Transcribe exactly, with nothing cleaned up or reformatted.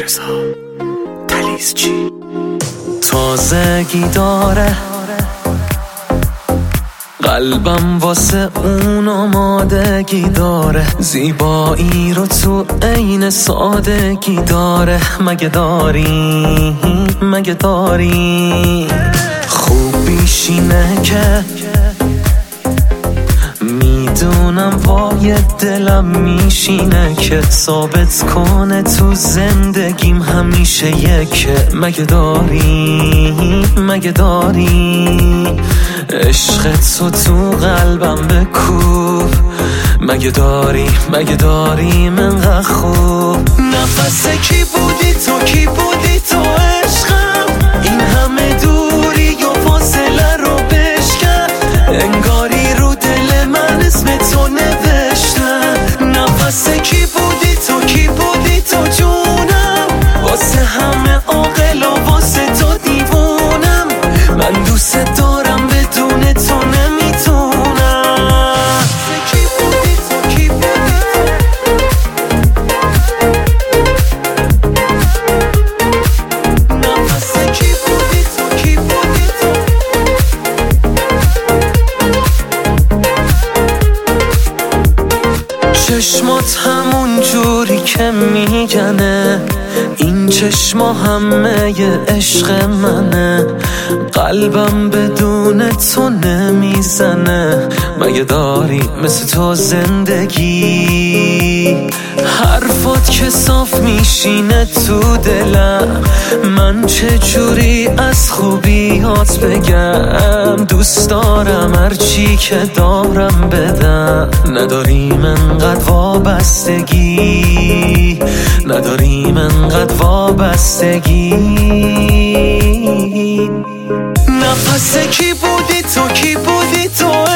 رضا تلیزچی تازگی داره قلبم واسه اون آمادگی داره، زیبایی رو تو عین سادگی داره. مگه داری مگه داری خوبیش اینه که میدونم وای دلم میشینه که ثابت کنه تو زندگیم همیشه یکه. مگه داری مگه داری عشق تو تو قلبم بکوب. مگه داری مگه داری منقدر خوب نفس کی بودی تو کی بودی تو عشقم، این همه دوری و فاصله رو بشکن، انگاری رو دل من اسم تو نوشتم. نفس کی بودی تو کی بودی تو جونم، واسه همه عاقل و واسه تو دیوونم. من دوست دارم بدون تو نمیتونم. کی بودی تو کی بودی تو، نفس کی بودی تو کی بودی تو. چشمات همون جوری که میگنه، این چشما همه ی عشق منه، قلبم بدون تو نمیزنه. مگه داری مثل تو زندگی، حرفات که صاف میشینه تو دلم، من چه جوری از خوبیات بگم. دوست دارم هرچی که دارم بدم، نداریم انقدر وابستگی، نداریم انقدر وابستگی. نفس کی بودی تو کی بودی تو